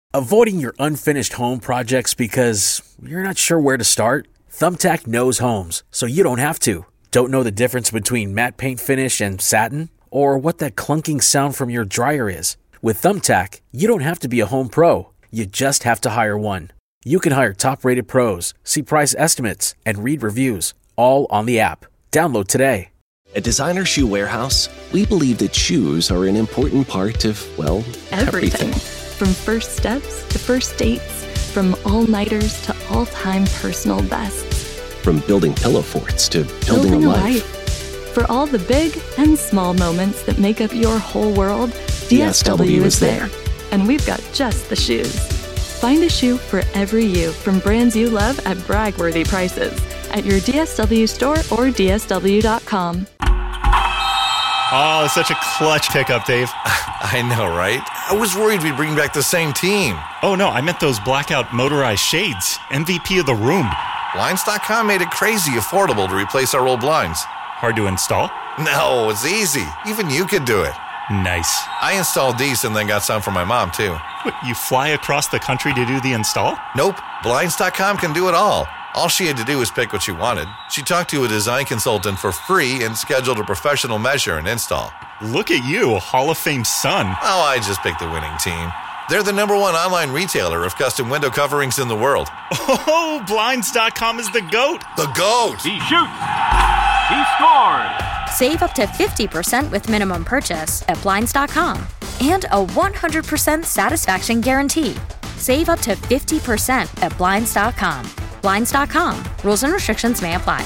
Avoiding your unfinished home projects because you're not sure where to start? Thumbtack knows homes, so you don't have to. Don't know the difference between matte paint finish and satin? Or what that clunking sound from your dryer is? With Thumbtack, you don't have to be a home pro. You just have to hire one. You can hire top-rated pros, see price estimates, and read reviews, all on the app. Download today. At Designer Shoe Warehouse, we believe that shoes are an important part of, well, everything. From first steps to first dates, from all-nighters to all-time personal bests. From building pillow forts to building a life. For all the big and small moments that make up your whole world, DSW is there. And we've got just the shoes. Find a shoe for every you from brands you love at brag-worthy prices at your DSW store or DSW.com. Oh, such a clutch pickup, Dave. I know, right? I was worried we'd bring back the same team. Oh, no, I meant those blackout motorized shades. MVP of the room. Blinds.com made it crazy affordable to replace our old blinds. Hard to install? No, it's easy. Even you could do it. Nice. I installed these and then got some for my mom, too. What, you fly across the country to do the install? Nope. Blinds.com can do it all. All she had to do was pick what she wanted. She talked to a design consultant for free and scheduled a professional measure and install. Look at you, Hall of Fame son. Oh, I just picked the winning team. They're the #1 online retailer of custom window coverings in the world. Oh, Blinds.com is the GOAT. The GOAT! He shoots. He scores. Save up to 50% with minimum purchase at Blinds.com. And a 100% satisfaction guarantee. Save up to 50% at Blinds.com. Blinds.com. Rules and restrictions may apply.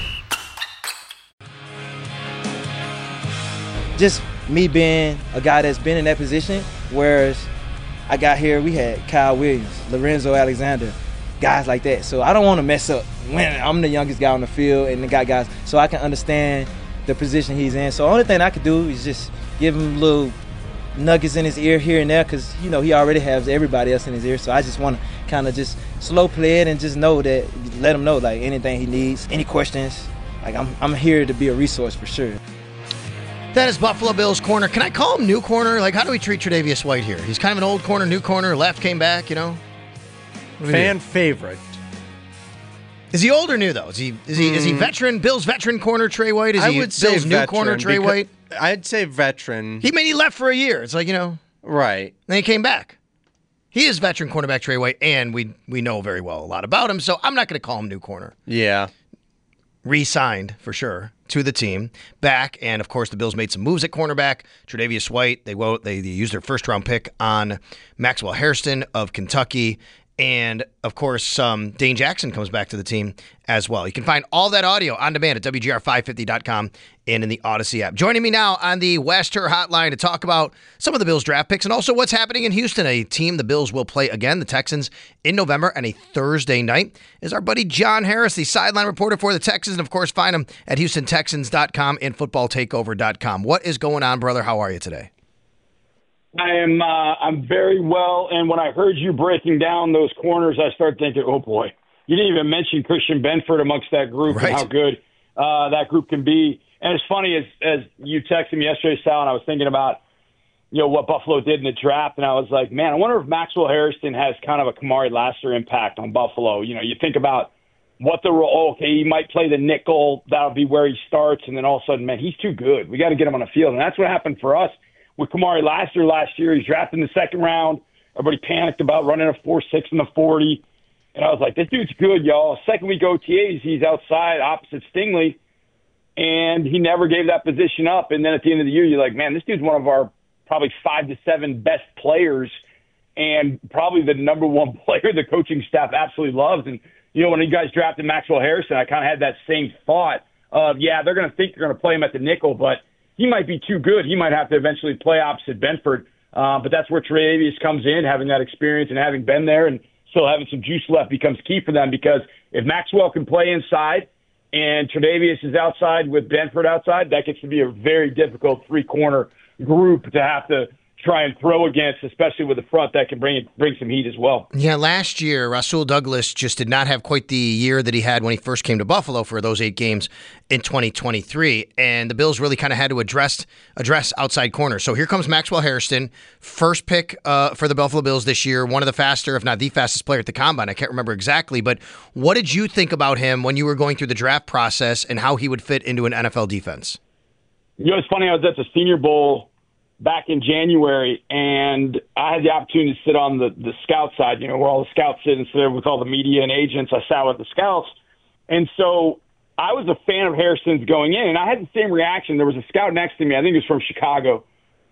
Just me being a guy that's been in that position, whereas I got here, we had Kyle Williams, Lorenzo Alexander, guys like that. So I don't want to mess up when I'm the youngest guy on the field and the guys, so I can understand the position he's in. So the only thing I could do is just give him little nuggets in his ear here and there, because he already has everybody else in his ear. So I just want to kind of just slow play it and just know that, let him know like anything he needs, any questions. Like I'm here to be a resource for sure. That is Buffalo Bills corner. Can I call him new corner? Like, how do we treat Tre'Davious White here? He's kind of an old corner, new corner, left, came back, Fan favorite. Is he old or new, though? Is he veteran, Bills veteran corner Trey White? Is I he would say Bills new corner Trey White? I'd say veteran. He left for a year. It's like, Right. Then he came back. He is veteran cornerback Trey White, and we know very well a lot about him, so I'm not going to call him new corner. Yeah. Re-signed, for sure, to the team. Back, and of course the Bills made some moves at cornerback. Tre'Davious White, they used their first-round pick on Maxwell Hairston of Kentucky. And, of course, Dane Jackson comes back to the team as well. You can find all that audio on demand at WGR550.com and in the Odyssey app. Joining me now on the Wester Hotline to talk about some of the Bills draft picks and also what's happening in Houston, a team the Bills will play again, the Texans, in November and a Thursday night, is our buddy John Harris, the sideline reporter for the Texans. And, of course, find him at HoustonTexans.com and FootballTakeover.com. What is going on, brother? How are you today? I'm very well, and when I heard you breaking down those corners, I started thinking, oh boy, you didn't even mention Christian Benford amongst that group and how good that group can be. And it's funny, as you texted me yesterday, Sal, and I was thinking about what Buffalo did in the draft, and I was like, man, I wonder if Maxwell Hairston has kind of a Kamari Lassiter impact on Buffalo. You think about what the role, okay, he might play the nickel, that'll be where he starts, and then all of a sudden, man, he's too good. We got to get him on the field, and that's what happened for us with Kamari Lassiter last year. He's drafted in the second round. Everybody panicked about running a 4.6 in the 40. And I was like, this dude's good, y'all. Second week OTAs, he's outside opposite Stingley, and he never gave that position up. And then at the end of the year, you're like, man, this dude's one of our probably 5 to 7 best players and probably the number one player the coaching staff absolutely loves. And, when you guys drafted Maxwell Harrison, I kind of had that same thought of, they're going to think you're going to play him at the nickel, but he might be too good. He might have to eventually play opposite Benford. But that's where Tre'Davious comes in, having that experience and having been there and still having some juice left becomes key for them, because if Maxwell can play inside and Tre'Davious is outside with Benford outside, that gets to be a very difficult three-corner group to have to try and throw against, especially with the front that can bring some heat as well. Yeah, last year, Rasul Douglas just did not have quite the year that he had when he first came to Buffalo for those 8 games in 2023, and the Bills really kind of had to address outside corners. So here comes Maxwell Hairston, first pick for the Buffalo Bills this year, one of the faster, if not the fastest player at the Combine. I can't remember exactly, but what did you think about him when you were going through the draft process and how he would fit into an NFL defense? It's funny, I was at the Senior Bowl back in January, and I had the opportunity to sit on the scout side, where all the scouts sit and sit with all the media and agents. I sat with the scouts. And so I was a fan of Hairston's going in, and I had the same reaction. There was a scout next to me, I think he was from Chicago,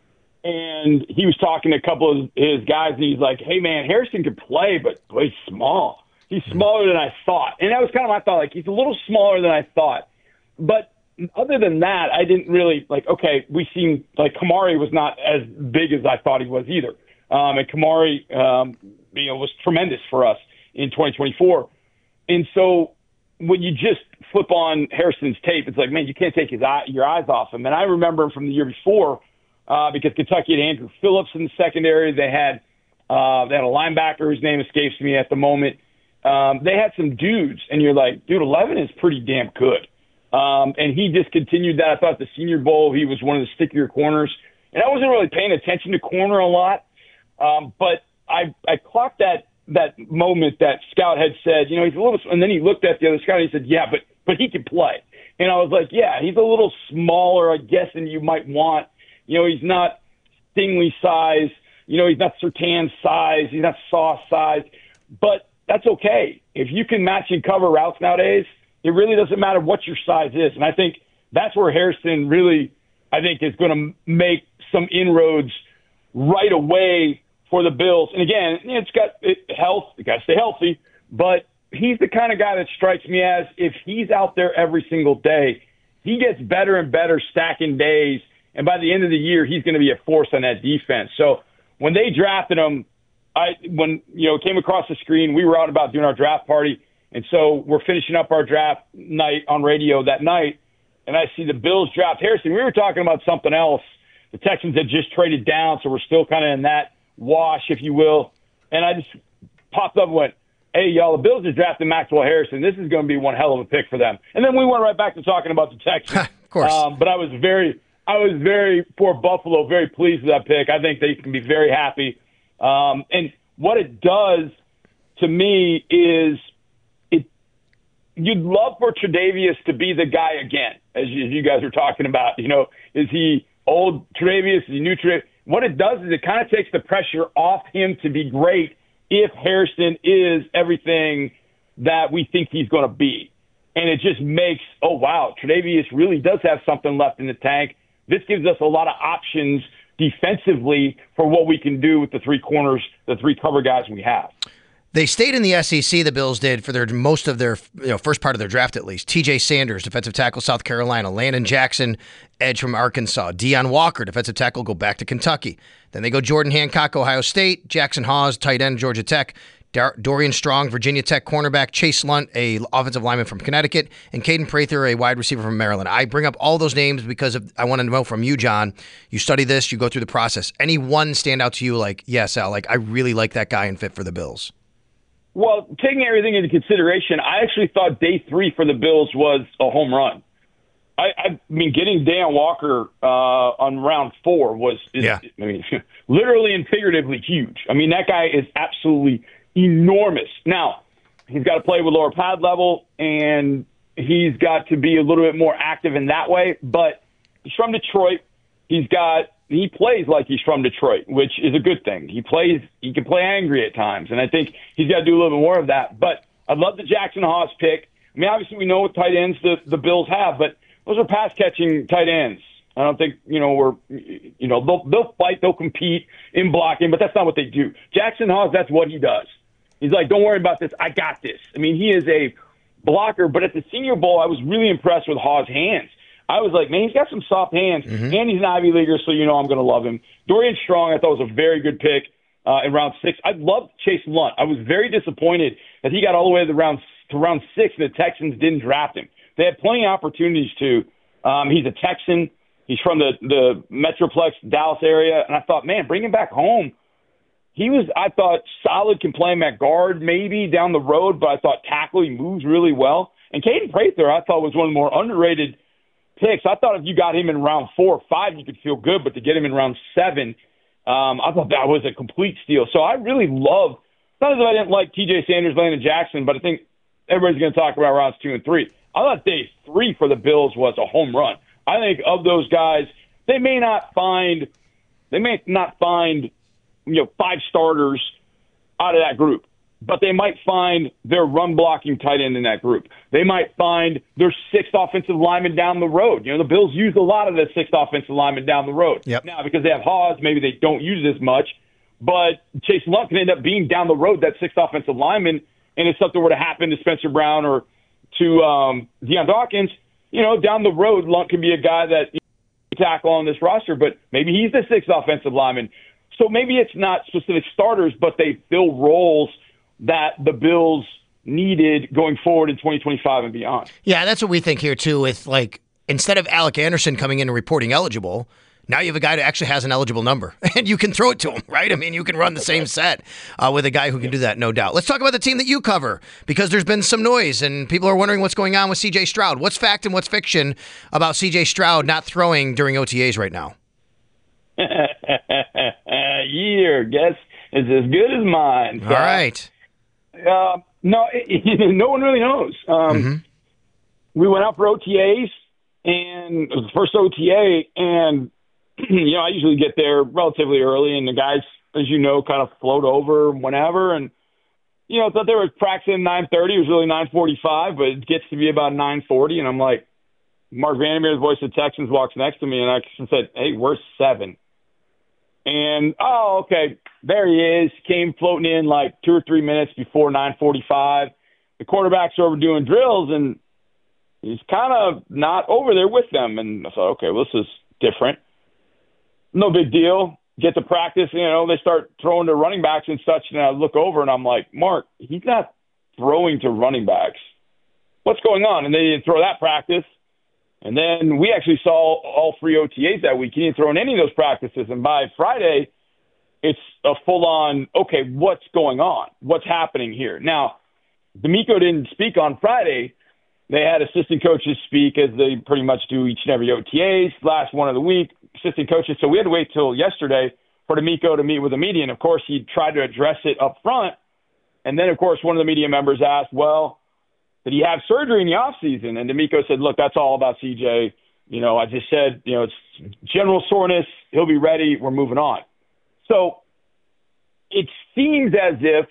and he was talking to a couple of his guys, and he's like, hey, man, Hairston can play, but he's small. He's smaller than I thought. And that was kind of my thought, like, he's a little smaller than I thought. But other than that, I didn't really okay, we seemed like Kamari was not as big as I thought he was either. And Kamari, was tremendous for us in 2024. And so when you just flip on Hairston's tape, it's like, man, you can't take your eyes off him. And I remember him from the year before because Kentucky had Andrew Phillips in the secondary. They had a linebacker whose name escapes me at the moment. They had some dudes, and you're like, dude, 11 is pretty damn good. And he just continued that. I thought the Senior Bowl, he was one of the stickier corners. And I wasn't really paying attention to corner a lot. But I clocked that moment that Scout had said, he's a little, and then he looked at the other scout and he said, yeah, but he can play. And I was like, yeah, he's a little smaller, I guess, than you might want. He's not Stingley size. He's not Surtain size. He's not Sauce size. But that's okay. If you can match and cover routes nowadays, it really doesn't matter what your size is. And I think that's where Hairston really, is going to make some inroads right away for the Bills. And again, it's got health. You got to stay healthy. But he's the kind of guy that strikes me as if he's out there every single day, he gets better and better stacking days. And by the end of the year, he's going to be a force on that defense. So when they drafted him, when it came across the screen, we were out about doing our draft party. And so we're finishing up our draft night on radio that night, and I see the Bills draft Hairston. We were talking about something else. The Texans had just traded down, so we're still kind of in that wash, if you will. And I just popped up and went, hey, y'all, the Bills just drafted Maxwell Hairston. This is going to be one hell of a pick for them. And then we went right back to talking about the Texans. Of course. But I was very for Buffalo, very pleased with that pick. I think they can be very happy. And what it does to me is you'd love for Tre'Davious to be the guy again, as you guys are talking about. Is he old Tre'Davious? Is he new Tre'Davious? What it does is it kind of takes the pressure off him to be great if Hairston is everything that we think he's going to be. And it just makes, oh, wow, Tre'Davious really does have something left in the tank. This gives us a lot of options defensively for what we can do with the 3 corners, the 3 cover guys we have. They stayed in the SEC, the Bills did, for most of their first part of their draft at least. T.J. Sanders, defensive tackle, South Carolina. Landon Jackson, edge from Arkansas. Deion Walker, defensive tackle, go back to Kentucky. Then they go Jordan Hancock, Ohio State. Jackson Hawes, tight end, Georgia Tech. Dorian Strong, Virginia Tech cornerback. Chase Lunt, a offensive lineman from Connecticut. And Caden Prather, a wide receiver from Maryland. I bring up all those names because I want to know from you, John. You study this, you go through the process. Any one stand out to you like, yes, Al, I really like that guy and fit for the Bills? Well, taking everything into consideration, I actually thought day 3 for the Bills was a home run. I mean, getting Deion Walker on round 4 was, literally and figuratively huge. I mean, that guy is absolutely enormous. Now, he's got to play with lower pad level, and he's got to be a little bit more active in that way. But he's from Detroit. He plays like he's from Detroit, which is a good thing. He can play angry at times, and I think he's got to do a little bit more of that. But I love the Jackson Hawes pick. I mean, obviously we know what tight ends the Bills have, but those are pass-catching tight ends. I don't think, they'll fight, they'll compete in blocking, but that's not what they do. Jackson Hawes, that's what he does. He's like, don't worry about this, I got this. I mean, he is a blocker, but at the Senior Bowl, I was really impressed with Hawes' hands. I was like, man, he's got some soft hands, and he's an Ivy Leaguer, so I'm going to love him. Dorian Strong, I thought was a very good pick in round 6. I loved Chase Lunt. I was very disappointed that he got all the way to round 6 and the Texans didn't draft him. They had plenty of opportunities to. He's a Texan. He's from the Metroplex Dallas area. And I thought, man, bring him back home. He was, I thought, solid, can play him at guard maybe down the road, but I thought tackle, he moves really well. And Caden Prather, I thought, was one of the more underrated picks. I thought if you got him in round 4 or 5, you could feel good, but to get him in round 7, I thought that was a complete steal. So I really love, not as if I didn't like TJ Sanders, Landon Jackson, but I think everybody's going to talk about rounds 2 and 3. I thought day 3 for the Bills was a home run. I think of those guys, they may not find 5 starters out of that group, but they might find their run-blocking tight end in that group. They might find their 6th offensive lineman down the road. The Bills use a lot of the 6th offensive lineman down the road. Yep. Now, because they have Hawes, maybe they don't use it as much, but Chase Lunt can end up being down the road, that 6th offensive lineman, and if something were to happen to Spencer Brown or to Deion Dawkins, down the road, Lunt can be a guy that you tackle on this roster, but maybe he's the 6th offensive lineman. So maybe it's not specific starters, but they fill roles that the Bills needed going forward in 2025 and beyond. Yeah, that's what we think here, too, with, instead of Alec Anderson coming in and reporting eligible, now you have a guy that actually has an eligible number, and you can throw it to him, right? I mean, you can run the same set with a guy who can do that, no doubt. Let's talk about the team that you cover, because there's been some noise, and people are wondering what's going on with C.J. Stroud. What's fact and what's fiction about C.J. Stroud not throwing during OTAs right now? Your guess is as good as mine. All right. No, no one really knows. We went out for OTAs, and it was the first OTA, and I usually get there relatively early, and the guys, as you know, kind of float over whenever, and thought they were practicing 9:30. It was really 9:45, but it gets to be about 9:40, and I'm like, Mark Vandermeer, the voice of the Texans, walks next to me, and I said, "Hey, where's 7?" And, okay, there he is. Came floating in 2 or 3 minutes before 9:45. The quarterbacks are over doing drills, and he's kind of not over there with them. And I thought, okay, well, this is different. No big deal. Get to practice, they start throwing to running backs and such, and I look over, and I'm like, Mark, he's not throwing to running backs. What's going on? And they didn't throw that practice. And then we actually saw all 3 OTAs that week. He didn't throw in any of those practices. And by Friday, it's a full-on, okay, what's going on? What's happening here? Now, D'Amico didn't speak on Friday. They had assistant coaches speak, as they pretty much do each and every OTAs, last one of the week, assistant coaches. So we had to wait till yesterday for D'Amico to meet with the media. And, of course, he tried to address it up front. And then, of course, one of the media members asked, well, did he have surgery in the offseason? And D'Amico said, look, that's all about CJ. I just said, it's general soreness. He'll be ready. We're moving on. So it seems as if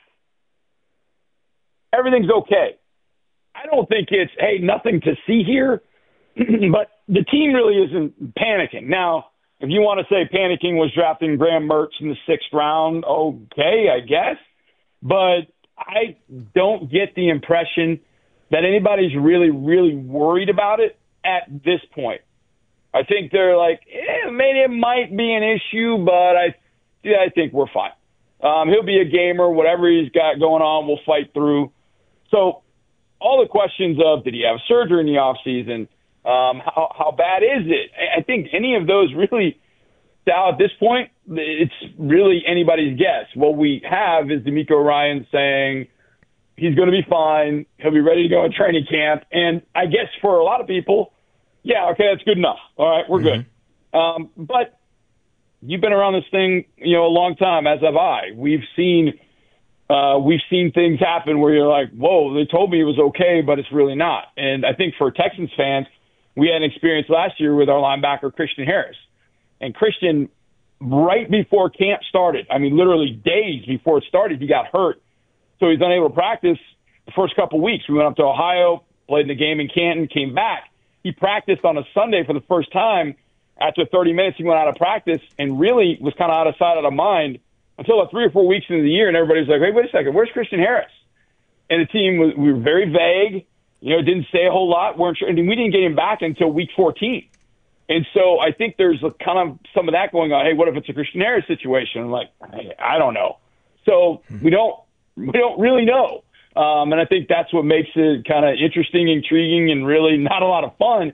everything's okay. I don't think it's, hey, nothing to see here, but the team really isn't panicking. Now, if you want to say panicking was drafting Graham Mertz in the 6th round, okay, I guess. But I don't get the impression that anybody's really, really worried about it at this point. I think they're like, maybe it might be an issue, but I think we're fine. He'll be a gamer. Whatever he's got going on, we'll fight through. So all the questions of, did he have surgery in the offseason? How bad is it? I think any of those really, Sal, at this point, it's really anybody's guess. What we have is D'Amico Ryan saying, he's going to be fine. He'll be ready to go in training camp. And I guess for a lot of people, yeah, okay, that's good enough. All right, we're good. But you've been around this thing, a long time, as have I. We've seen things happen where you're like, whoa, they told me it was okay, but it's really not. And I think for Texans fans, we had an experience last year with our linebacker, Christian Harris. And Christian, right before camp started, literally days before it started, he got hurt. So he's unable to practice the first couple weeks. We went up to Ohio, played in the game in Canton, came back. He practiced on a Sunday for the first time. After 30 minutes, he went out of practice and really was kind of out of sight, out of mind until about 3 or 4 weeks into the year. And everybody's like, hey, wait a second, where's Christian Harris? And the team, we were very vague, didn't say a whole lot. Weren't sure. And we didn't get him back until week 14. And so I think there's kind of some of that going on. Hey, what if it's a Christian Harris situation? I'm like, hey, I don't know. So we don't really know. And I think that's what makes it kind of interesting, intriguing, and really not a lot of fun.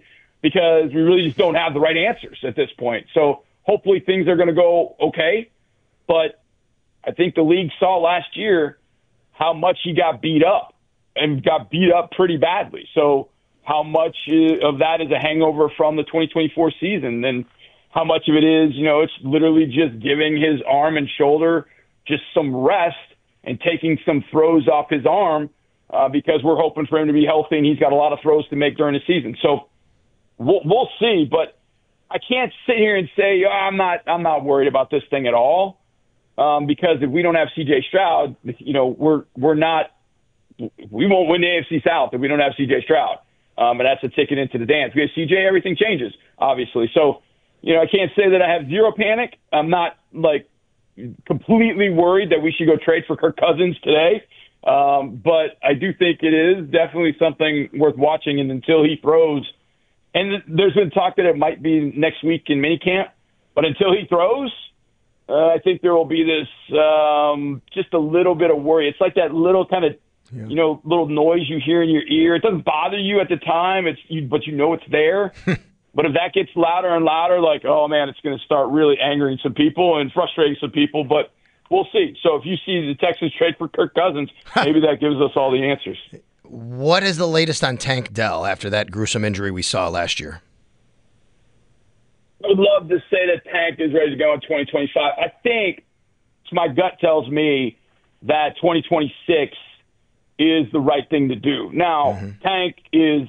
because we really just don't have the right answers at this point. So hopefully things are going to go okay. But I think the league saw last year how much he got beat up and got beat up pretty badly. So how much of that is a hangover from the 2024 season, and how much of it is, it's literally just giving his arm and shoulder just some rest and taking some throws off his arm because we're hoping for him to be healthy and he's got a lot of throws to make during the season. So we'll see, but I can't sit here and say I'm not worried about this thing at all because if we don't have C.J. Stroud, we won't win the AFC South if we don't have C.J. Stroud. And that's a ticket into the dance. We have CJ, everything changes, obviously. So, I can't say that I have zero panic. I'm not, completely worried that we should go trade for Kirk Cousins today. But I do think it is definitely something worth watching. And until he throws, and there's been talk that it might be next week in minicamp, but until he throws, I think there will be this just a little bit of worry. It's like that little kind of little noise you hear in your ear. It doesn't bother you at the time, but it's there. But if that gets louder and louder, oh man, it's going to start really angering some people and frustrating some people. But we'll see. So if you see the Texans trade for Kirk Cousins, maybe that gives us all the answers. What is the latest on Tank Dell after that gruesome injury we saw last year? I would love to say that Tank is ready to go in 2025. I think my gut tells me that 2026 is the right thing to do. Now, Tank is,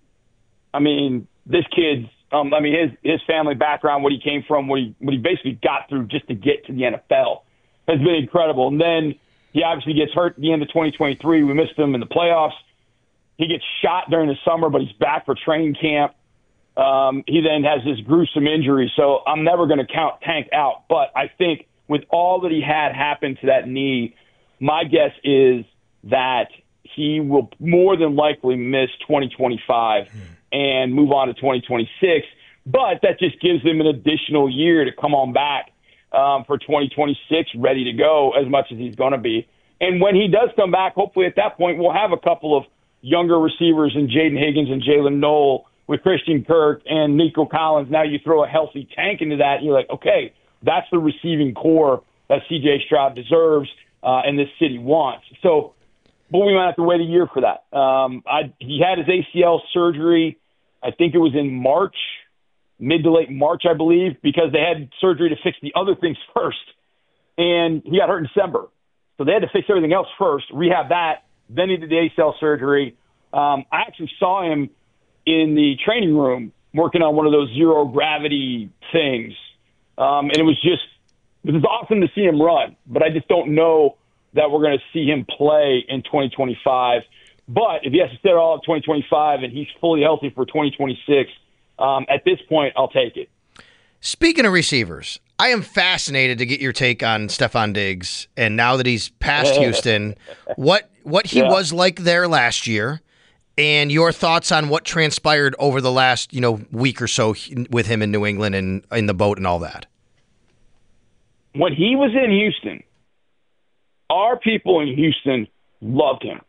this kid's, his family background, what he came from, what he basically got through just to get to the NFL has been incredible. And then he obviously gets hurt at the end of 2023. We missed him in the playoffs. He gets shot during the summer, but he's back for training camp. He then has this gruesome injury. So I'm never going to count Tank out. But I think with all that he had happen to that knee, my guess is that he will more than likely miss 2025 and move on to 2026. But that just gives him an additional year to come on back for 2026, ready to go as much as he's going to be. And when he does come back, hopefully at that point, we'll have a couple of younger receivers in Jaden Higgins and Jalen Noel with Christian Kirk and Nico Collins. Now you throw a healthy Tank into that, and you're like, okay, that's the receiving core that C.J. Stroud deserves and this city wants. So, but we might have to wait a year for that. He had his ACL surgery, I think it was in March, mid to late March, I believe, because they had surgery to fix the other things first. And he got hurt in December. So they had to fix everything else first, rehab that, then he did the ACL surgery. I actually saw him in the training room working on one of those zero gravity things. And it was awesome to see him run, but I just don't know that we're going to see him play in 2025. But if he has to sit all of 2025 and he's fully healthy for 2026, at this point, I'll take it. Speaking of receivers, I am fascinated to get your take on Stefon Diggs. And now that he's past Houston, what he was like there last year, and your thoughts on what transpired over the last week or so with him in New England and in the boat and all that. When he was in Houston, our people in Houston loved him.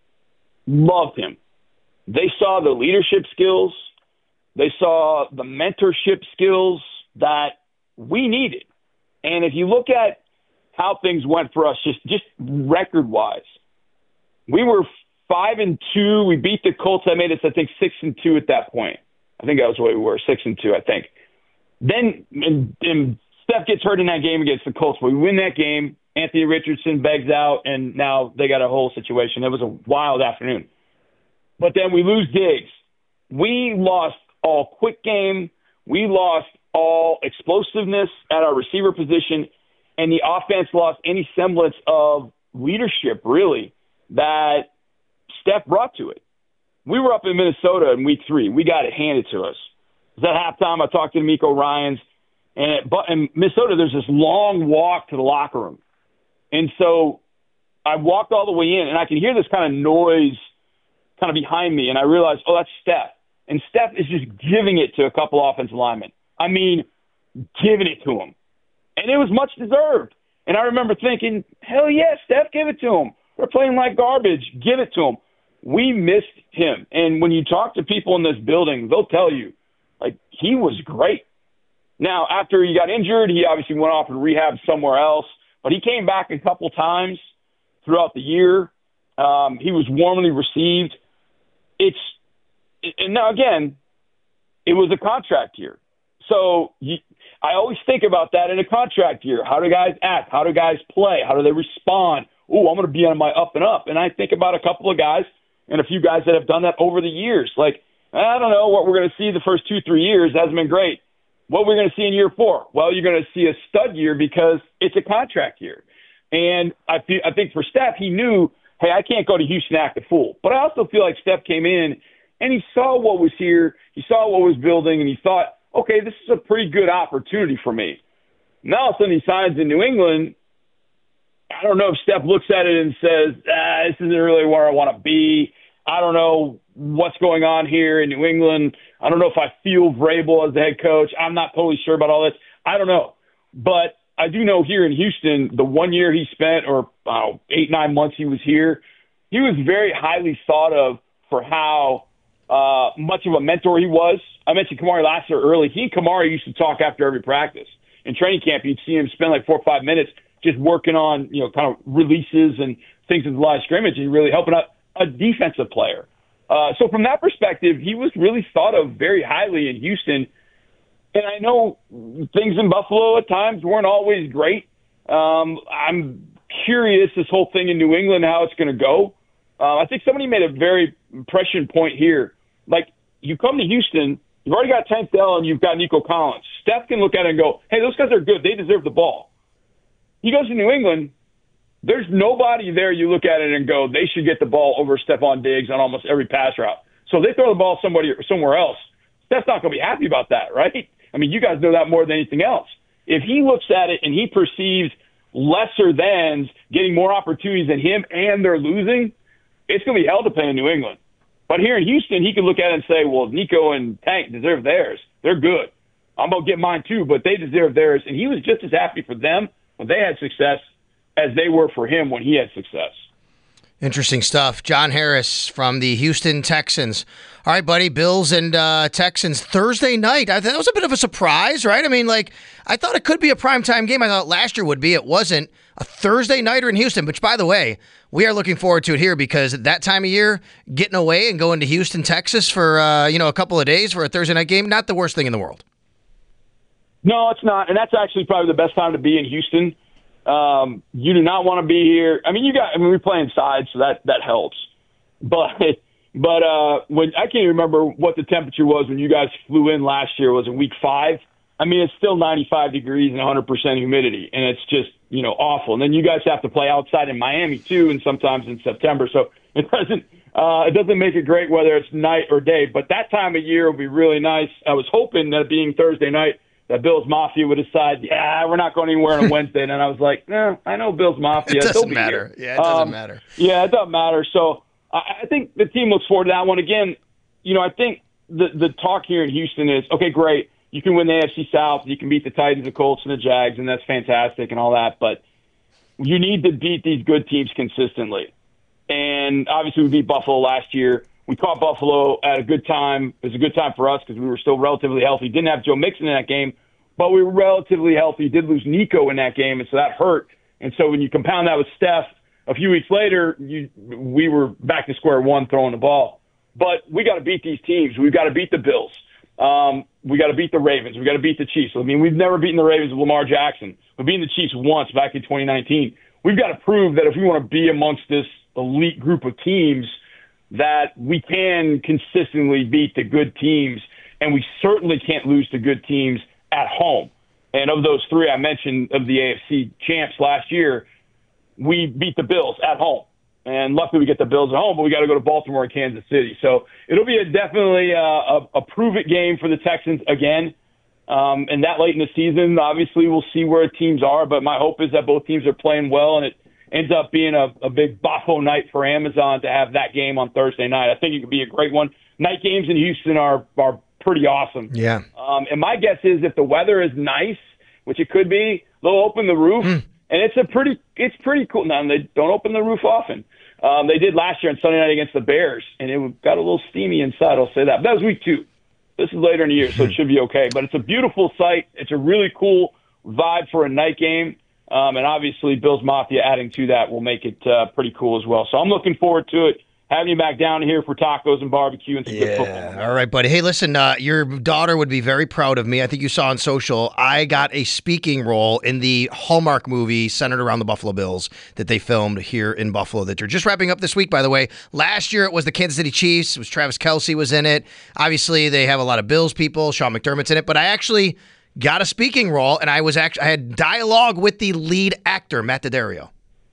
Loved him. They saw the leadership skills. They saw the mentorship skills that we needed. And if you look at how things went for us, just record-wise, we were 5-2. We beat the Colts. I made us, I think, 6-2 at that point. I think that was what we were, 6-2, I think. Then and Steph gets hurt in that game against the Colts, but we win that game. Anthony Richardson begs out, and now they got a whole situation. It was a wild afternoon. But then we lose Diggs. We lost all quick game. We lost all explosiveness at our receiver position, and the offense lost any semblance of leadership, really, that Steph brought to it. We were up in Minnesota in week 3. We got it handed to us. It was at halftime. I talked to D'Amico Ryans, and in Minnesota, there's this long walk to the locker room. And so I walked all the way in, and I can hear this kind of noise kind of behind me, and I realized, oh, that's Steph. And Steph is just giving it to a couple offensive linemen. I mean, giving it to him. And it was much deserved. And I remember thinking, hell yeah, Steph, give it to him. We're playing like garbage. Give it to him. We missed him. And when you talk to people in this building, they'll tell you he was great. Now, after he got injured, he obviously went off and rehabbed somewhere else, but he came back a couple times throughout the year. He was warmly received. And now again, it was a contract year. So I always think about that in a contract year. How do guys act? How do guys play? How do they respond? Oh, I'm going to be on my up and up. And I think about a couple of guys and a few guys that have done that over the years. Like, I don't know what we're going to see the first 2-3 years. Hasn't been great. What we're going to see in year 4? Well, you're going to see a stud year because it's a contract year. And I think for Steph, he knew, hey, I can't go to Houston act a fool. But I also feel like Steph came in and he saw what was here, he saw what was building, and he thought, okay, this is a pretty good opportunity for me. Now all of a sudden he signs in New England. I don't know if Steph looks at it and says, this isn't really where I want to be. I don't know what's going on here in New England. I don't know if I feel Vrabel as the head coach. I'm not totally sure about all this. I don't know. But I do know here in Houston, the 1 year he spent, or 8-9 months he was here, he was very highly thought of for how much of a mentor he was. I mentioned Kamari Lassiter early. He and Kamari used to talk after every practice. In training camp, you'd see him spend like 4 or 5 minutes just working on, kind of releases and things in the line of scrimmage and really helping out a defensive player. So from that perspective, he was really thought of very highly in Houston. And I know things in Buffalo at times weren't always great. I'm curious, this whole thing in New England, how it's going to go. I think somebody made a very prescient point here. Like, you come to Houston, you've already got Tank Dell and you've got Nico Collins. Steph can look at it and go, hey, those guys are good. They deserve the ball. He goes to New England, there's nobody there you look at it and go, they should get the ball over Stephon Diggs on almost every pass route. So they throw the ball somewhere else. Steph's not going to be happy about that, right? I mean, you guys know that more than anything else. If he looks at it and he perceives lesser thans getting more opportunities than him and they're losing, it's going to be hell to play in New England. But here in Houston, he can look at it and say, well, Nico and Tank deserve theirs. They're good. I'm going to get mine too, but they deserve theirs. And he was just as happy for them when they had success as they were for him when he had success. Interesting stuff. John Harris from the Houston Texans. All right, buddy, Bills and Texans Thursday night. I thought that was a bit of a surprise, right? I mean, I thought it could be a primetime game. I thought last year would be. It wasn't. A Thursday nighter in Houston, which, by the way, we are looking forward to it here because that time of year, getting away and going to Houston, Texas for, a couple of days for a Thursday night game, not the worst thing in the world. No, it's not. And that's actually probably the best time to be in Houston. You do not want to be here. I mean, we play inside, so that helps. But when I can't remember what the temperature was when you guys flew in last year. Was it week 5? I mean, it's still 95 degrees and 100% humidity, and it's just, awful. And then you guys have to play outside in Miami too, and sometimes in September. So it doesn't make it great whether it's night or day. But that time of year will be really nice. I was hoping that being Thursday night, that Bills Mafia would decide, we're not going anywhere on a Wednesday. And I was like, no, I know Bills Mafia. It doesn't matter. Here. Yeah, it doesn't matter. Yeah, it doesn't matter. So I think the team looks forward to that one. Again, I think the talk here in Houston is, okay, great. You can win the AFC South. You can beat the Titans, the Colts, and the Jags, and that's fantastic and all that. But you need to beat these good teams consistently. And obviously we beat Buffalo last year. We caught Buffalo at a good time. It was a good time for us because we were still relatively healthy. Didn't have Joe Mixon in that game, but we were relatively healthy. Did lose Nico in that game, and so that hurt. And so when you compound that with Steph, a few weeks later, we were back to square one throwing the ball. But we got to beat these teams. We've got to beat the Bills. We got to beat the Ravens. We got to beat the Chiefs. I mean, we've never beaten the Ravens with Lamar Jackson. We've beaten the Chiefs once back in 2019. We've got to prove that if we want to be amongst this elite group of teams, that we can consistently beat the good teams, and we certainly can't lose to good teams at home. And of those 3 I mentioned of the AFC champs last year, we beat the Bills at home. And luckily we get the Bills at home, but we got to go to Baltimore and Kansas City. So it'll be definitely a prove-it game for the Texans again. And that late in the season, obviously we'll see where teams are, but my hope is that both teams are playing well, and it ends up being a big Buffalo night for Amazon to have that game on Thursday night. I think it could be a great one. Night games in Houston are pretty awesome. Yeah. And my guess is if the weather is nice, which it could be, they'll open the roof, and it's pretty cool. Now, they don't open the roof often. They did last year on Sunday night against the Bears, and it got a little steamy inside, I'll say that. But that was week 2. This is later in the year, so it should be okay. But it's a beautiful site. It's a really cool vibe for a night game. And obviously, Bills Mafia adding to that will make it pretty cool as well. So I'm looking forward to it. Having you back down here for tacos and barbecue and some good football. All right, buddy. Hey, listen, your daughter would be very proud of me. I think you saw on social, I got a speaking role in the Hallmark movie centered around the Buffalo Bills that they filmed here in Buffalo that they're just wrapping up this week, by the way. Last year, it was the Kansas City Chiefs. It was Travis Kelce was in it. Obviously, they have a lot of Bills people. Sean McDermott's in it. But I actually got a speaking role, and I had dialogue with the lead actor, Matt Daddario.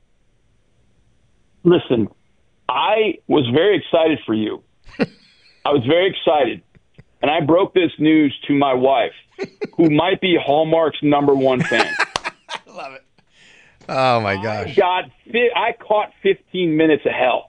Listen, I was very excited for you. I was very excited. And I broke this news to my wife, who might be Hallmark's #1 fan. I love it. Oh, my gosh. I caught 15 minutes of hell.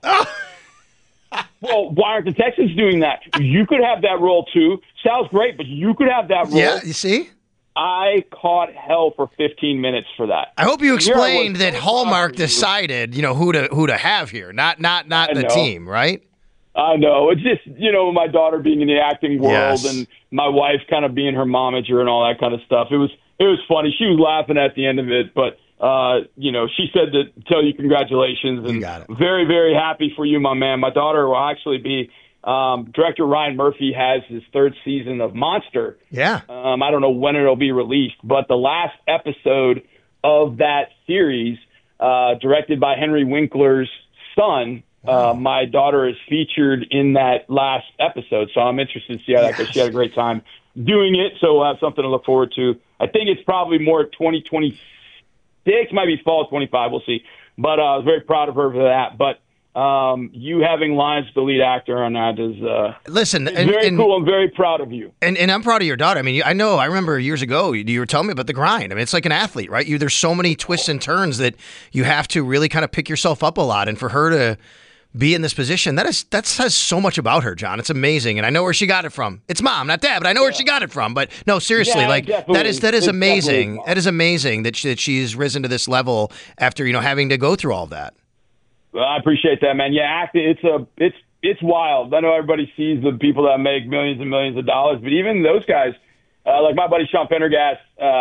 Well, why aren't the Texans doing that? You could have that role, too. Sounds great, but you could have that role. Yeah, you see? I caught hell for 15 minutes for that. I hope you explained that Hallmark decided, who to have here, not the team, right? I know. It's just, my daughter being in the acting world and my wife kind of being her momager and all that kind of stuff. It was funny. She was laughing at the end of it, but she said to tell you congratulations and very, very happy for you, my man. My daughter will actually be director Ryan Murphy has his 3rd season of Monster. Yeah. I don't know when it'll be released, but the last episode of that series, directed by Henry Winkler's son, my daughter is featured in that last episode. So I'm interested to see how that goes. She had a great time doing it, so we'll have something to look forward to. I think it's probably more 2026, might be fall 25. We'll see. But I was very proud of her for that. But you having lines with the lead actor on that is very cool. I'm very proud of you. And I'm proud of your daughter. I mean, I remember years ago you were telling me about the grind. I mean, it's like an athlete, right? There's so many twists and turns that you have to really kind of pick yourself up a lot. And for her to be in this position, that says so much about her, John. It's amazing. And I know where she got it from. It's mom, not dad, but I know where she got it from. But no, seriously, that is amazing. That is amazing that she's risen to this level after, having to go through all of that. Well, I appreciate that, man. Yeah, acting, it's wild. I know everybody sees the people that make millions and millions of dollars, but even those guys, like my buddy Sean Pendergast,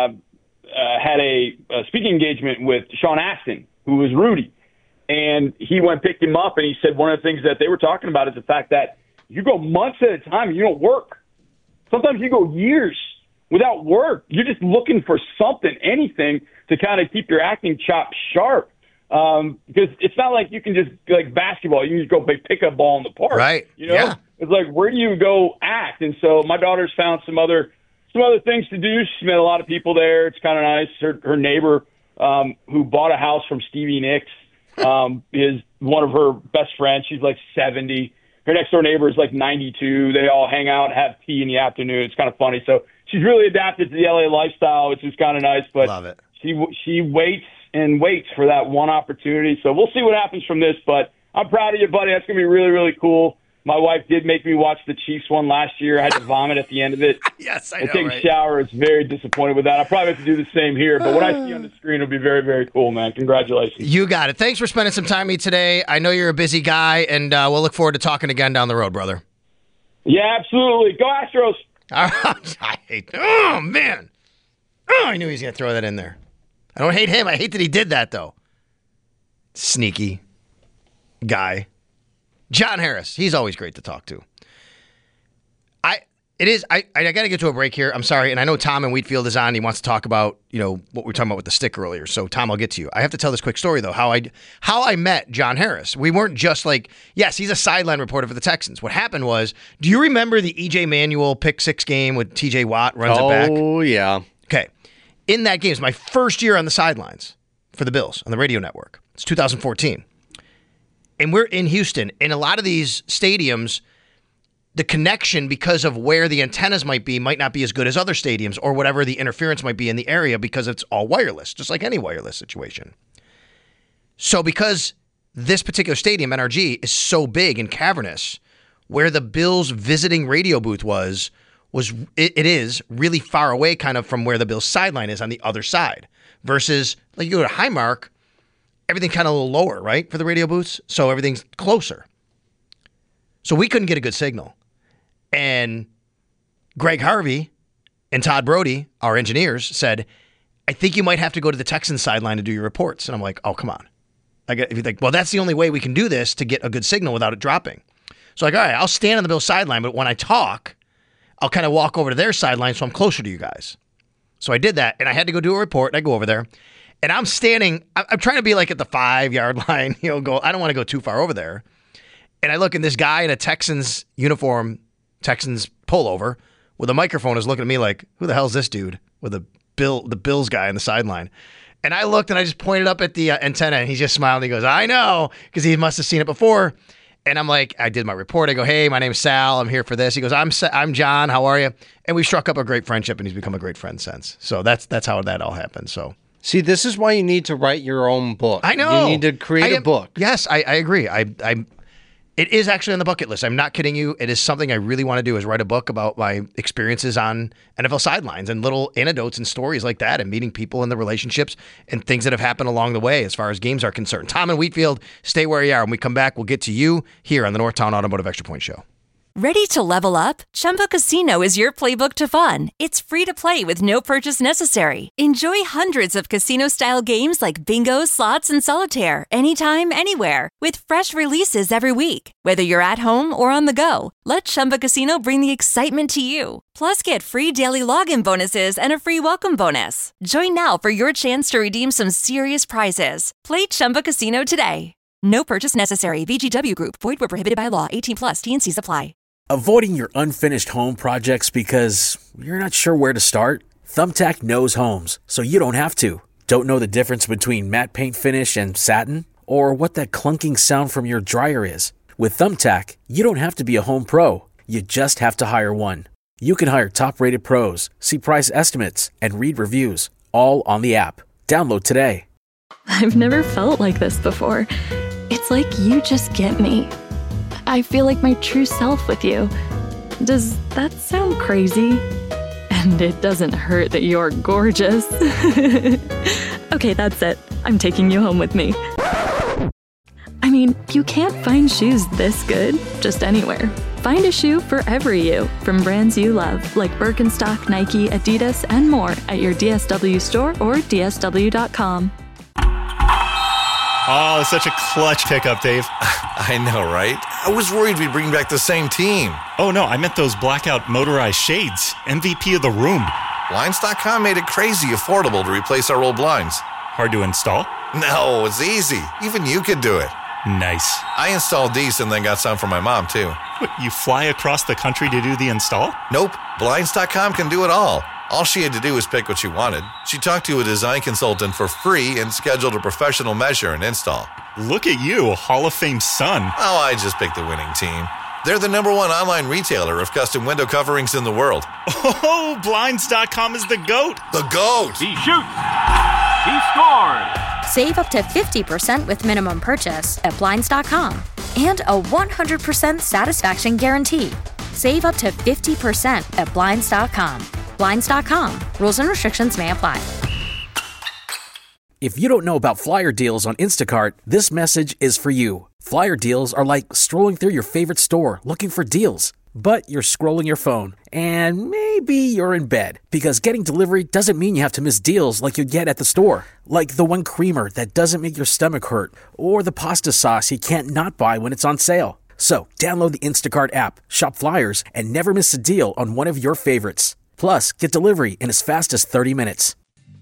had a speaking engagement with Sean Astin, who was Rudy, and he went and picked him up, and he said one of the things that they were talking about is the fact that you go months at a time and you don't work. Sometimes you go years without work. You're just looking for something, anything to kind of keep your acting chops sharp. Because it's not like you can just, like basketball, you can just go pick a ball in the park. Right. Yeah. It's like, where do you go act? And so my daughter's found some other things to do. She's met a lot of people there. It's kind of nice. Her neighbor, who bought a house from Stevie Nicks, is one of her best friends. She's like 70. Her next door neighbor is like 92. They all hang out, have tea in the afternoon. It's kind of funny. So she's really adapted to the LA lifestyle, which is kind of nice. But love it. She waits and waits for that one opportunity. So we'll see what happens from this, but I'm proud of you, buddy. That's going to be really, really cool. My wife did make me watch the Chiefs one last year. I had to vomit at the end of it. Yes, I know, and take a shower. I was very disappointed with that. I'll probably have to do the same here, but what I see on the screen will be very, very cool, man. Congratulations. You got it. Thanks for spending some time with me today. I know you're a busy guy, and we'll look forward to talking again down the road, brother. Yeah, absolutely. Go Astros. I hate Oh, man. Oh, I knew he was going to throw that in there. I don't hate him. I hate that he did that, though. Sneaky guy. John Harris. He's always great to talk to. I got to get to a break here. I'm sorry. And I know Tom in Wheatfield is on. He wants to talk about, what we were talking about with the stick earlier. So, Tom, I'll get to you. I have to tell this quick story, though, how I met John Harris. We weren't just like, yes, he's a sideline reporter for the Texans. What happened was, do you remember the E.J. Manuel pick six game with T.J. Watt runs it back? Oh, yeah. Okay. In that game, it's my first year on the sidelines for the Bills on the radio network. It's 2014. And we're in Houston. In a lot of these stadiums, the connection, because of where the antennas might not be as good as other stadiums or whatever the interference might be in the area because it's all wireless, just like any wireless situation. So because this particular stadium, NRG, is so big and cavernous, where the Bills' visiting radio booth was really far away kind of from where the Bills' sideline is on the other side. Versus, like, you go to Highmark, everything kind of a little lower, right, for the radio booths? So everything's closer. So we couldn't get a good signal. And Greg Harvey and Todd Brody, our engineers, said, I think you might have to go to the Texans sideline to do your reports. And I'm like, oh, come on. Well, that's the only way we can do this to get a good signal without it dropping. So all right, I'll stand on the Bills sideline, but when I talk, I'll kind of walk over to their sideline so I'm closer to you guys. So I did that, and I had to go do a report, and I go over there, and I'm standing, I'm trying to be like at the 5-yard line, I don't want to go too far over there. And I look, and this guy in a Texans uniform, Texans pullover, with a microphone is looking at me like, who the hell is this dude with the Bills guy on the sideline? And I looked, and I just pointed up at the antenna, and he just smiled, and he goes, I know, because he must have seen it before. And I'm like, I did my report. I go, hey, my name's Sal. I'm here for this. He goes, I'm John. How are you? And we struck up a great friendship, and he's become a great friend since. So that's how that all happened. So see, this is why you need to write your own book. I know. You need to create a book. Yes, I agree. It is actually on the bucket list. I'm not kidding you. It is something I really want to do, is write a book about my experiences on NFL sidelines and little anecdotes and stories like that, and meeting people and the relationships and things that have happened along the way as far as games are concerned. Tom and Wheatfield, stay where you are. When we come back, we'll get to you here on the Northtown Automotive Extra Point Show. Ready to level up? Chumba Casino is your playbook to fun. It's free to play with no purchase necessary. Enjoy hundreds of casino-style games like bingo, slots, and solitaire anytime, anywhere, with fresh releases every week. Whether you're at home or on the go, let Chumba Casino bring the excitement to you. Plus, get free daily login bonuses and a free welcome bonus. Join now for your chance to redeem some serious prizes. Play Chumba Casino today. No purchase necessary. VGW Group. Void where prohibited by law. 18+. T&Cs apply. Avoiding your unfinished home projects because you're not sure where to start? Thumbtack knows homes, so you don't have to. Don't know the difference between matte paint finish and satin? Or what that clunking sound from your dryer is? With Thumbtack, you don't have to be a home pro. You just have to hire one. You can hire top-rated pros, see price estimates, and read reviews, all on the app. Download today. I've never felt like this before. It's like you just get me. I feel like my true self with you. Does that sound crazy? And it doesn't hurt that you're gorgeous. Okay, that's it. I'm taking you home with me. I mean, you can't find shoes this good just anywhere. Find a shoe for every you, from brands you love, like Birkenstock, Nike, Adidas, and more at your DSW store or DSW.com. Oh, such a clutch pickup, Dave. I know, right? I was worried we'd bring back the same team. Oh, no, I meant those blackout motorized shades. MVP of the room. Blinds.com made it crazy affordable to replace our old blinds. Hard to install? No, it's easy. Even you could do it. Nice. I installed these and then got some for my mom, too. What, you fly across the country to do the install? Nope. Blinds.com can do it all. All she had to do was pick what she wanted. She talked to a design consultant for free and scheduled a professional measure and install. Look at you, Hall of Fame son. Oh, I just picked the winning team. They're the #1 online retailer of custom window coverings in the world. Oh, Blinds.com is the GOAT. The GOAT! He shoots. He scores. Save up to 50% with minimum purchase at Blinds.com. And a 100% satisfaction guarantee. Save up to 50% at Blinds.com. Blinds.com. Rules and restrictions may apply. If you don't know about flyer deals on Instacart, this message is for you. Flyer deals are like strolling through your favorite store looking for deals. But you're scrolling your phone, and maybe you're in bed, because getting delivery doesn't mean you have to miss deals like you'd get at the store. Like the one creamer that doesn't make your stomach hurt, or the pasta sauce you can't not buy when it's on sale. So download the Instacart app, shop flyers, and never miss a deal on one of your favorites. Plus, get delivery in as fast as 30 minutes.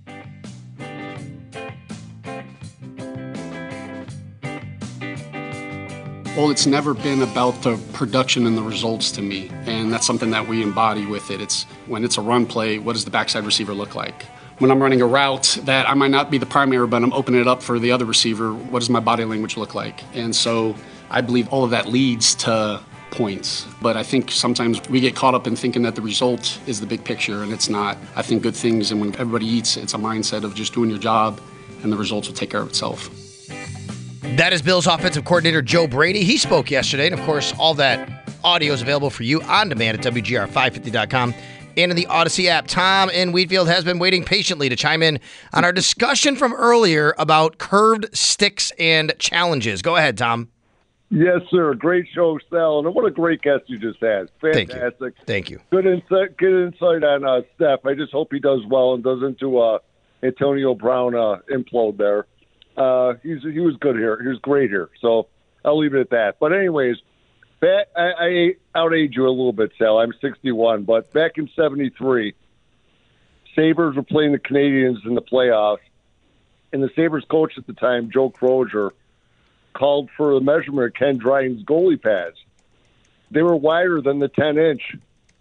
Well, it's never been about the production and the results to me, and that's something that we embody with it. It's when it's a run play, what does the backside receiver look like? When I'm running a route that I might not be the primary, but I'm opening it up for the other receiver, what does my body language look like? And so I believe all of that leads to points. But I think sometimes we get caught up in thinking that the result is the big picture, and it's not. I think good things, and when everybody eats, it's a mindset of just doing your job, and the results will take care of itself. That is Bills offensive coordinator Joe Brady. He spoke yesterday, and of course, all that audio is available for you on demand at WGR550.com and in the Odyssey app. Tom in Wheatfield has been waiting patiently to chime in on our discussion from earlier about curved sticks and challenges. Go ahead, Tom. Yes, sir. Great show, Sal. And what a great guest you just had. Fantastic. Thank you. Good insight on Steph. I just hope he does well and doesn't do Antonio Brown implode there. He was good here. He was great here. So I'll leave it at that. But anyways, I outage you a little bit, Sal. I'm 61. But back in 73, Sabres were playing the Canadiens in the playoffs. And the Sabres coach at the time, Joe Crozier, called for a measurement of Ken Dryden's goalie pads. They were wider than the 10-inch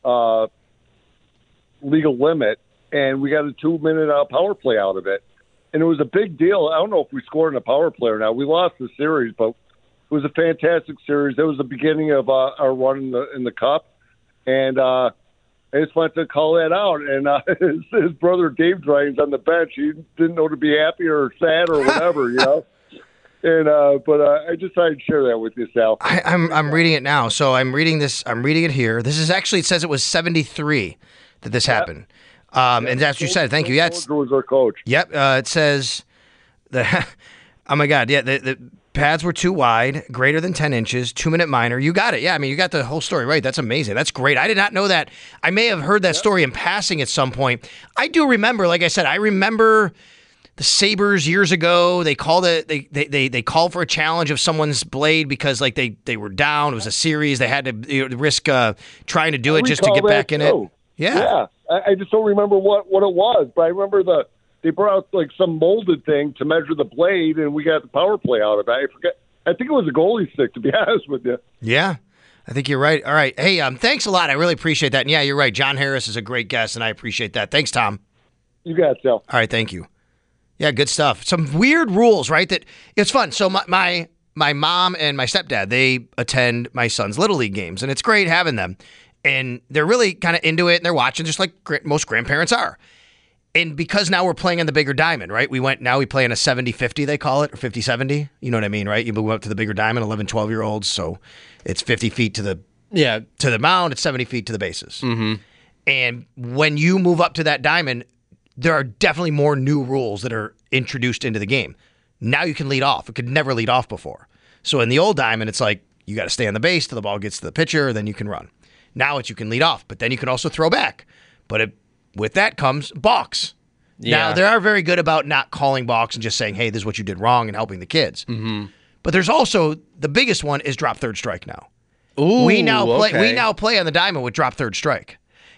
legal limit, and we got a 2-minute power play out of it. And it was a big deal. I don't know if we scored in a power play or not. We lost the series, but it was a fantastic series. It was the beginning of our run in the Cup, and I just wanted to call that out. And his brother Dave Dryden's on the bench. He didn't know to be happy or sad or whatever, you know. And but I just thought I'd share that with you, Sal. I'm reading it now. So I'm reading this. I'm reading it here. This is actually, it says it was 73 that this happened. And that's what you said. Thank you. Yeah, Crozier was our coach. Yep. It says the. Oh my God. Yeah. The pads were too wide, greater than 10 inches, 2-minute minor. You got it. Yeah. I mean, you got the whole story right. That's amazing. That's great. I did not know that. I may have heard that story in passing at some point. I do remember. Like I said, I remember the Sabres years ago. They called it. They called for a challenge of someone's blade because like they were down. It was a series. They had to risk trying to do it just to get back in it. Yeah. I just don't remember what it was, but I remember they brought out like some molded thing to measure the blade, and we got the power play out of it. I forget. I think it was a goalie stick, to be honest with you. Yeah, I think you're right. All right. Hey, thanks a lot. I really appreciate that. And yeah, you're right. John Harris is a great guest, and I appreciate that. Thanks, Tom. You got it, Sal. All right, thank you. Yeah, good stuff. Some weird rules, right? That it's fun. So my mom and my stepdad, they attend my son's Little League games, and it's great having them. And they're really kind of into it, and they're watching just like most grandparents are. And because now we're playing on the bigger diamond, right? We play on a 70-50, they call it, or 50-70. You know what I mean, right? You move up to the bigger diamond, 11, 12-year-olds. So it's 50 feet to the mound. It's 70 feet to the bases. Mm-hmm. And when you move up to that diamond, there are definitely more new rules that are introduced into the game. Now you can lead off. It could never lead off before. So in the old diamond, it's like you got to stay on the base till the ball gets to the pitcher, then you can run. Now you can lead off, but then you can also throw back. But with that comes balks. Yeah. Now, they are very good about not calling balks and just saying, hey, this is what you did wrong and helping the kids. Mm-hmm. But there's also, the biggest one is drop third strike now. Ooh, we now play on the diamond with drop third strike.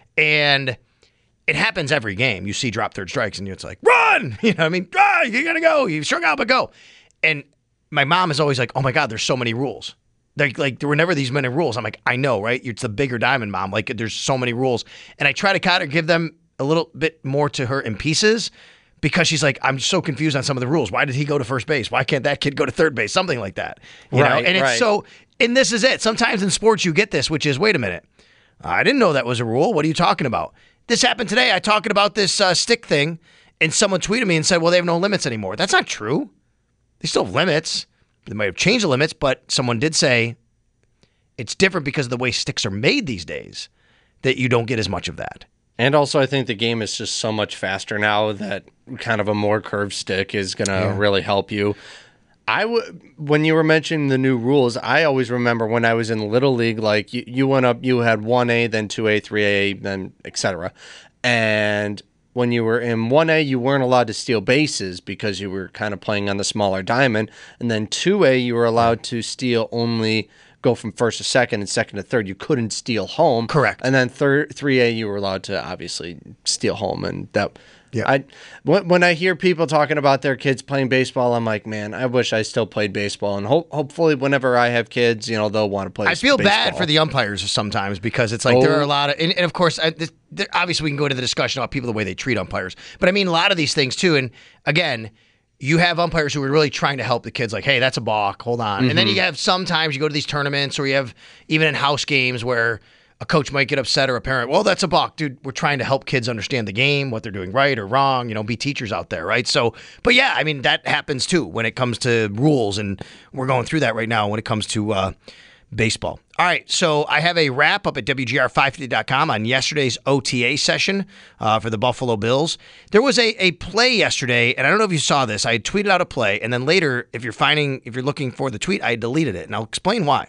And it happens every game. You see drop third strikes and it's like, run! You know what I mean? Run! You gotta go. You struck out, but go. And my mom is always like, oh my God, there's so many rules. Like there were never these many rules. I'm like, I know, right? It's the bigger diamond, Mom. Like there's so many rules. And I try to kind of give them a little bit more to her in pieces because she's like, I'm so confused on some of the rules. Why did he go to first base? Why can't that kid go to third base? Something like that. You know? And it's so, and this is it. Sometimes in sports you get this, which is, wait a minute. I didn't know that was a rule. What are you talking about? This happened today. I talking about this stick thing and someone tweeted me and said, well, they have no limits anymore. That's not true. They still have limits. They might have changed the limits, but someone did say it's different because of the way sticks are made these days that you don't get as much of that. And also, I think the game is just so much faster now that kind of a more curved stick is going to really help you. When you were mentioning the new rules, I always remember when I was in Little League, like you went up, you had 1A, then 2A, 3A, then etc. And when you were in 1A, you weren't allowed to steal bases because you were kind of playing on the smaller diamond. And then 2A, you were allowed to steal only go from first to second and second to third. You couldn't steal home. Correct. And then 3A, you were allowed to obviously steal home. And that, when I hear people talking about their kids playing baseball, I'm like, man, I wish I still played baseball. And hopefully whenever I have kids, you know, they'll want to play I feel baseball. Bad for the umpires sometimes because it's like there are a lot of, and of course, obviously we can go into the discussion about people, the way they treat umpires. But I mean, a lot of these things too. And again, you have umpires who are really trying to help the kids, like, hey, that's a balk, hold on. Mm-hmm. And then you have sometimes you go to these tournaments or you have even in house games where a coach might get upset or a parent, well, that's a balk. Dude, we're trying to help kids understand the game, what they're doing right or wrong, you know, be teachers out there, right? So, but yeah, I mean, that happens too when it comes to rules, and we're going through that right now when it comes to baseball. All right, so I have a wrap up at WGR550.com on yesterday's OTA session for the Buffalo Bills. There was a play yesterday, and I don't know if you saw this. I had tweeted out a play, and then later, if you're looking for the tweet, I deleted it, and I'll explain why.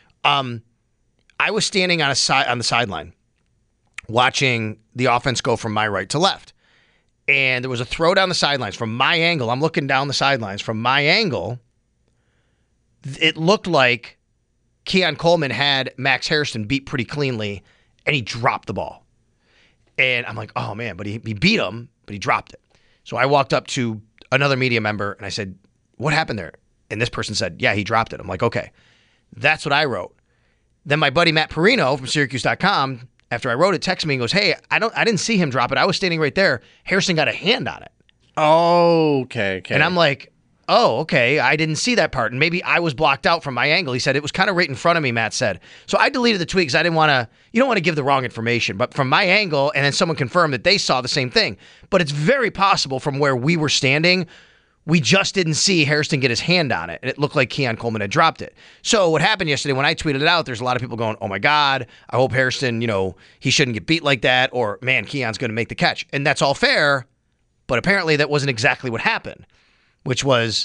I was standing on the sideline watching the offense go from my right to left, and there was a throw down the sidelines from my angle. I'm looking down the sidelines from my angle. It looked like Keon Coleman had Max Hairston beat pretty cleanly, and he dropped the ball. And I'm like, oh, man, but he beat him, but he dropped it. So I walked up to another media member, and I said, what happened there? And this person said, yeah, he dropped it. I'm like, okay, that's what I wrote. Then my buddy Matt Perino from Syracuse.com, after I wrote it, texted me and goes, hey, I didn't see him drop it. I was standing right there. Hairston got a hand on it. Oh, okay. And I'm like, oh, okay, I didn't see that part. And maybe I was blocked out from my angle. He said it was kind of right in front of me, Matt said. So I deleted the tweet because I didn't want to, you don't want to give the wrong information. But from my angle, and then someone confirmed that they saw the same thing. But it's very possible from where we were standing, we just didn't see Hairston get his hand on it. And it looked like Keon Coleman had dropped it. So what happened yesterday when I tweeted it out, there's a lot of people going, oh my God, I hope Hairston, he shouldn't get beat like that. Or, man, Keon's going to make the catch. And that's all fair. But apparently that wasn't exactly what happened, which was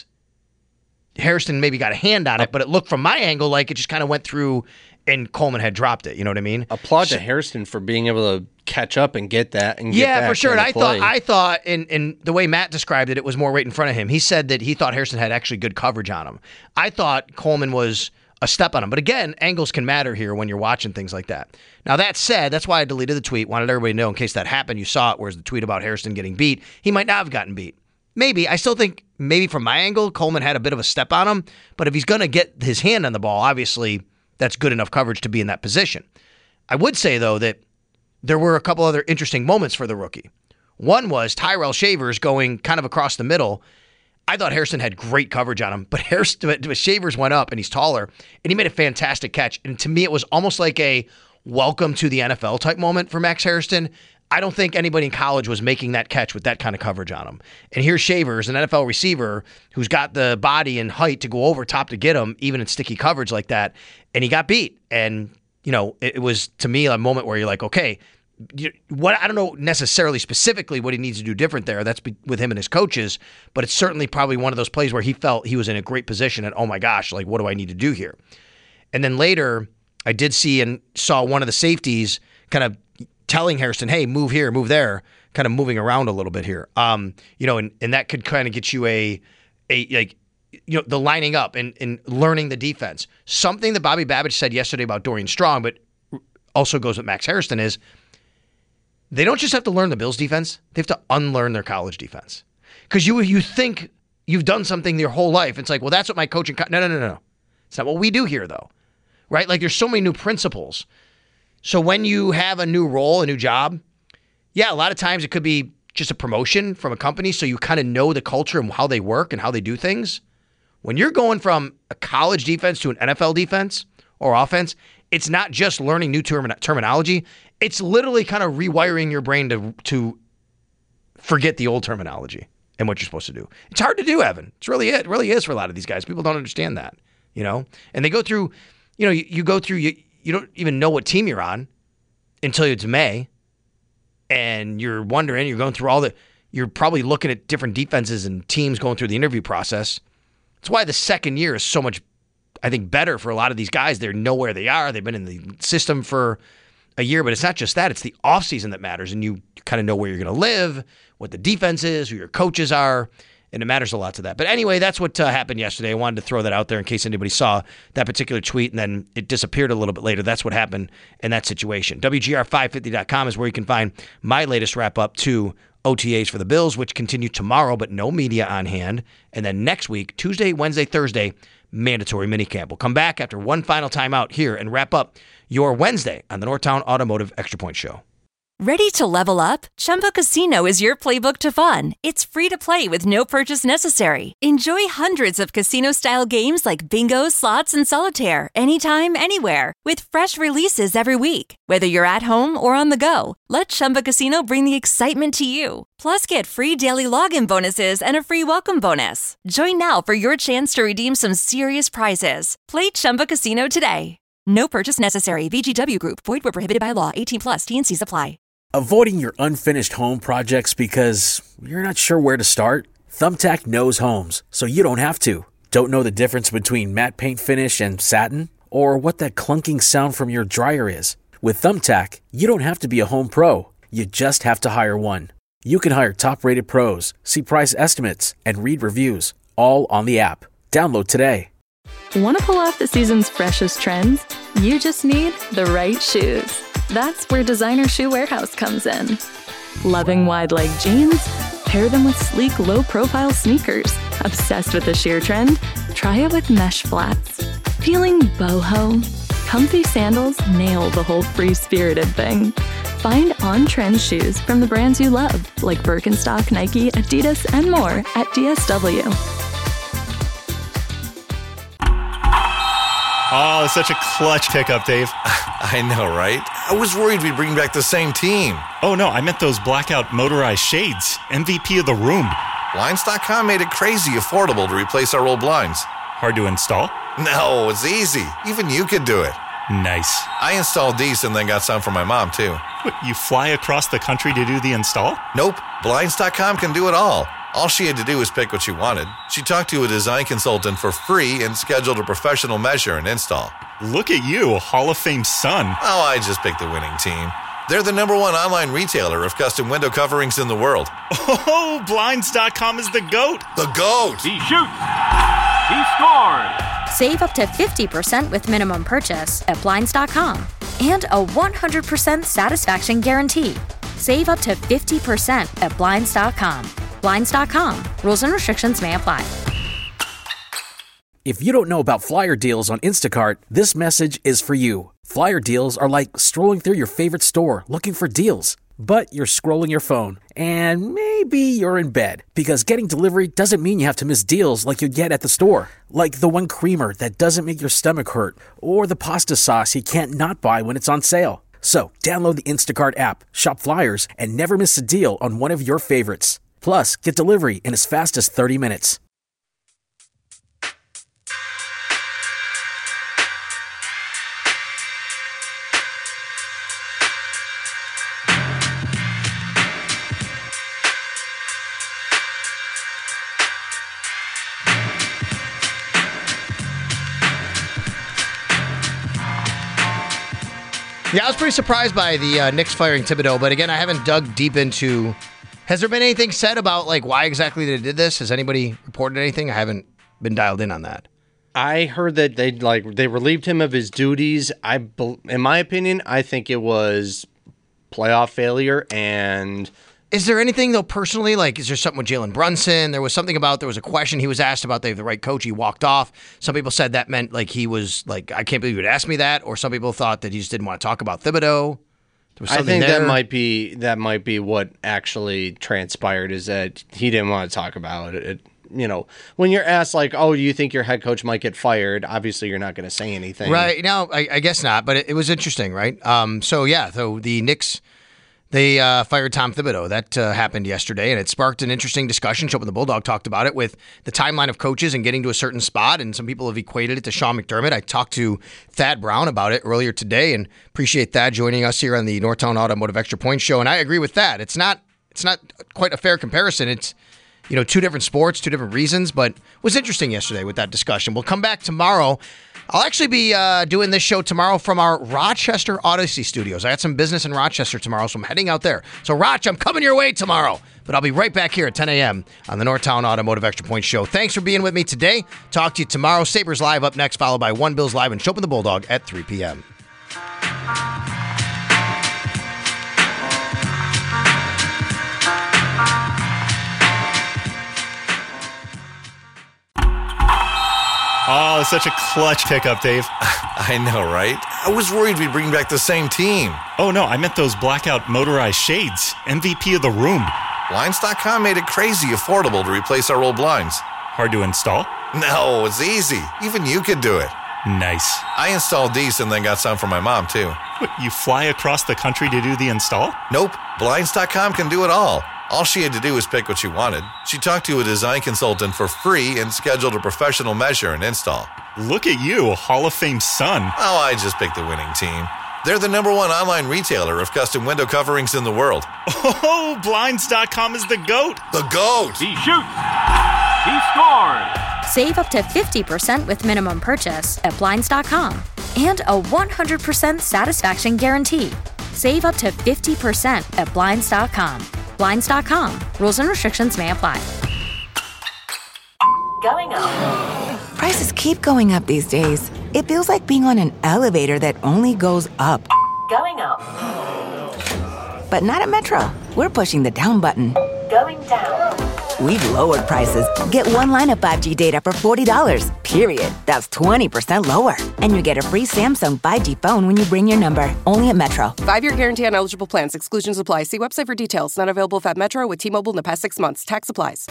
Hairston maybe got a hand on it, but it looked from my angle like it just kind of went through and Coleman had dropped it. You know what I mean? Applaud to Hairston for being able to catch up and get that. And for sure. And I thought, in the way Matt described it, it was more right in front of him. He said that he thought Hairston had actually good coverage on him. I thought Coleman was a step on him. But again, angles can matter here when you're watching things like that. Now, that said, that's why I deleted the tweet. Wanted everybody to know in case that happened. You saw it, whereas the tweet about Hairston getting beat, he might not have gotten beat. Maybe. I still think maybe from my angle, Coleman had a bit of a step on him. But if he's going to get his hand on the ball, obviously that's good enough coverage to be in that position. I would say, though, that there were a couple other interesting moments for the rookie. One was Tyrell Shavers going kind of across the middle. I thought Hairston had great coverage on him, but Shavers went up, and he's taller, and he made a fantastic catch. And to me, it was almost like a welcome to the NFL type moment for Max Hairston. I don't think anybody in college was making that catch with that kind of coverage on him. And here's Shavers, an NFL receiver who's got the body and height to go over top to get him, even in sticky coverage like that, and he got beat. And, it was, to me, a moment where you're like, okay, I don't know necessarily specifically what he needs to do different there. That's with him and his coaches, but it's certainly probably one of those plays where he felt he was in a great position and, oh my gosh, like, what do I need to do here? And then later, I did see and saw one of the safeties kind of telling Hairston, hey, move here, move there, kind of moving around a little bit here. And that could kind of get you the lining up and learning the defense. Something that Bobby Babich said yesterday about Dorian Strong, but also goes with Max Hairston, is they don't just have to learn the Bills defense, they have to unlearn their college defense. Because you think you've done something your whole life. It's like, well, that's what my coaching... No. It's not what we do here, though. Right? Like, there's so many new principles. So when you have a new role, a new job, a lot of times it could be just a promotion from a company, so you kind of know the culture and how they work and how they do things. When you're going from a college defense to an NFL defense or offense, it's not just learning new terminology. It's literally kind of rewiring your brain to forget the old terminology and what you're supposed to do. It's hard to do, Evan. It really is for a lot of these guys. People don't understand that, And they go through, you go through, you don't even know what team you're on until it's May, and you're wondering, you're going through you're probably looking at different defenses and teams going through the interview process. That's why the second year is so much, I think, better for a lot of these guys. They know where they are. They've been in the system for a year, but it's not just that. It's the offseason that matters, and you kind of know where you're going to live, what the defense is, who your coaches are, and it matters a lot to that. But anyway, that's what happened yesterday. I wanted to throw that out there in case anybody saw that particular tweet, and then it disappeared a little bit later. That's what happened in that situation. WGR550.com is where you can find my latest wrap-up to OTAs for the Bills, which continue tomorrow, but no media on hand. And then next week, Tuesday, Wednesday, Thursday, mandatory minicamp. We'll come back after one final timeout here and wrap up your Wednesday on the Northtown Automotive Extra Point Show. Ready to level up? Chumba Casino is your playbook to fun. It's free to play with no purchase necessary. Enjoy hundreds of casino-style games like bingo, slots, and solitaire anytime, anywhere. With fresh releases every week. Whether you're at home or on the go, let Chumba Casino bring the excitement to you. Plus, get free daily login bonuses and a free welcome bonus. Join now for your chance to redeem some serious prizes. Play Chumba Casino today. No purchase necessary. VGW Group. Void where prohibited by law. 18 plus. T&Cs apply. Avoiding your unfinished home projects because you're not sure where to start? Thumbtack knows homes, so you don't have to. Don't know the difference between matte paint finish and satin? Or what that clunking sound from your dryer is? With Thumbtack, you don't have to be a home pro. You just have to hire one. You can hire top-rated pros, see price estimates, and read reviews, all on the app. Download today. Want to pull off the season's freshest trends? You just need the right shoes. That's where Designer Shoe Warehouse comes in. Loving wide leg jeans? Pair them with sleek, low-profile sneakers. Obsessed with the sheer trend? Try it with mesh flats. Feeling boho? Comfy sandals nail the whole free-spirited thing. Find on-trend shoes from the brands you love, like Birkenstock, Nike, Adidas, and more at DSW. Oh, it's such a clutch pickup, Dave. I know, right? I was worried we'd bring back the same team. Oh, no, I meant those blackout motorized shades. MVP of the room. Blinds.com made it crazy affordable to replace our old blinds. Hard to install? No, it's easy. Even you could do it. Nice. I installed these and then got some for my mom, too. What, you fly across the country to do the install? Nope. Blinds.com can do it all. All she had to do was pick what she wanted. She talked to a design consultant for free and scheduled a professional measure and install. Look at you, Hall of Fame son. Oh, I just picked the winning team. They're the #1 online retailer of custom window coverings in the world. Oh, Blinds.com is the GOAT. The GOAT! He shoots. He scores. Save up to 50% with minimum purchase at Blinds.com. And a 100% satisfaction guarantee. Save up to 50% at Blinds.com. Blinds.com. Rules and restrictions may apply. If you don't know about flyer deals on Instacart, this message is for you. Flyer deals are like strolling through your favorite store looking for deals. But you're scrolling your phone, and maybe you're in bed, because getting delivery doesn't mean you have to miss deals like you'd get at the store. Like the one creamer that doesn't make your stomach hurt, or the pasta sauce you can't not buy when it's on sale. So download the Instacart app, shop flyers, and never miss a deal on one of your favorites. Plus, get delivery in as fast as 30 minutes. Yeah, I was pretty surprised by the Knicks firing Thibodeau, but again, I haven't dug deep into. Has there been anything said about like why exactly they did this? Has anybody reported anything? I haven't been dialed in on that. I heard that they relieved him of his duties. In my opinion, I think it was playoff failure. And is there anything though personally? Like, is there something with Jalen Brunson? There was a question he was asked about. They have the right coach. He walked off. Some people said that meant like he was like, I can't believe you would ask me that. Or some people thought that he just didn't want to talk about Thibodeau. I think that might be what actually transpired, is that he didn't want to talk about it. You know, when you're asked like, oh, do you think your head coach might get fired? Obviously, you're not going to say anything. Right. No, I guess not. But it was interesting, right? So the Knicks, they fired Tom Thibodeau. That happened yesterday, and it sparked an interesting discussion. Chop and the Bulldog talked about it with the timeline of coaches and getting to a certain spot, and some people have equated it to Sean McDermott. I talked to Thad Brown about it earlier today, and appreciate Thad joining us here on the Northtown Automotive Extra Point Show. And I agree with Thad. It's not quite a fair comparison. It's two different sports, two different reasons, but it was interesting yesterday with that discussion. We'll come back tomorrow. I'll actually be doing this show tomorrow from our Rochester Odyssey studios. I got some business in Rochester tomorrow, so I'm heading out there. So, Roch, I'm coming your way tomorrow. But I'll be right back here at 10 a.m. on the Northtown Automotive Extra Point Show. Thanks for being with me today. Talk to you tomorrow. Sabres Live up next, followed by One Bills Live and Chop and the Bulldog at 3 p.m. Oh, it's such a clutch pickup, Dave. I know, right? I was worried we'd bring back the same team. Oh, no, I meant those blackout motorized shades. MVP of the room. Blinds.com made it crazy affordable to replace our old blinds. Hard to install? No, it's easy. Even you could do it. Nice. I installed these and then got some for my mom, too. What, you fly across the country to do the install? Nope. Blinds.com can do it all. All she had to do was pick what she wanted. She talked to a design consultant for free and scheduled a professional measure and install. Look at you, Hall of Fame son. Oh, I just picked the winning team. They're the #1 online retailer of custom window coverings in the world. Oh, Blinds.com is the GOAT. The GOAT. He shoots. He scores. Save up to 50% with minimum purchase at Blinds.com. And a 100% satisfaction guarantee. Save up to 50% at Blinds.com. Blinds.com. Rules and restrictions may apply. Going up. Prices keep going up these days. It feels like being on an elevator that only goes up. Going up. But not at Metro. We're pushing the down button. Going down. We've lowered prices. Get one line of 5G data for $40, period. That's 20% lower. And you get a free Samsung 5G phone when you bring your number. Only at Metro. 5-year guarantee on eligible plans. Exclusions apply. See website for details. Not available at Metro with T-Mobile in the past 6 months. Tax applies.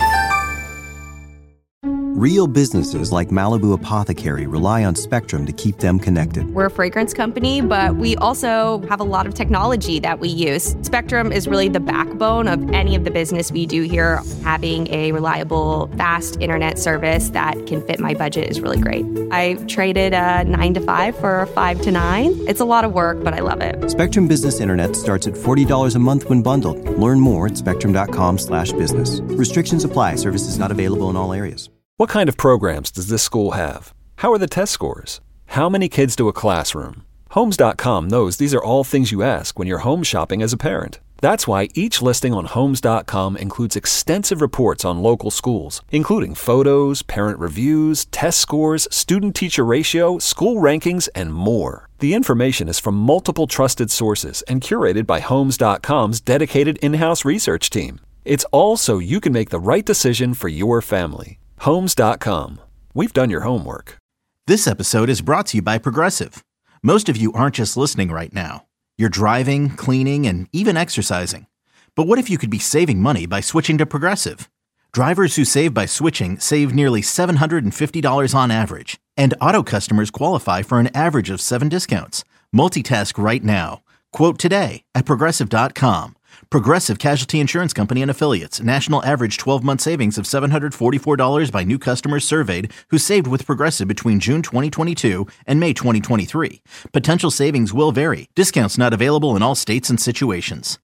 Real businesses like Malibu Apothecary rely on Spectrum to keep them connected. We're a fragrance company, but we also have a lot of technology that we use. Spectrum is really the backbone of any of the business we do here. Having a reliable, fast internet service that can fit my budget is really great. I traded a 9 to 5 for a 5 to 9. It's a lot of work, but I love it. Spectrum Business Internet starts at $40 a month when bundled. Learn more at spectrum.com/business. Restrictions apply. Services not available in all areas. What kind of programs does this school have? How are the test scores? How many kids do a classroom? Homes.com knows these are all things you ask when you're home shopping as a parent. That's why each listing on Homes.com includes extensive reports on local schools, including photos, parent reviews, test scores, student-teacher ratio, school rankings, and more. The information is from multiple trusted sources and curated by Homes.com's dedicated in-house research team. It's all so you can make the right decision for your family. Homes.com. We've done your homework. This episode is brought to you by Progressive. Most of you aren't just listening right now. You're driving, cleaning, and even exercising. But what if you could be saving money by switching to Progressive? Drivers who save by switching save nearly $750 on average. And auto customers qualify for an average of 7 discounts. Multitask right now. Quote today at Progressive.com. Progressive Casualty Insurance Company and Affiliates. National average 12-month savings of $744 by new customers surveyed who saved with Progressive between June 2022 and May 2023. Potential savings will vary. Discounts not available in all states and situations.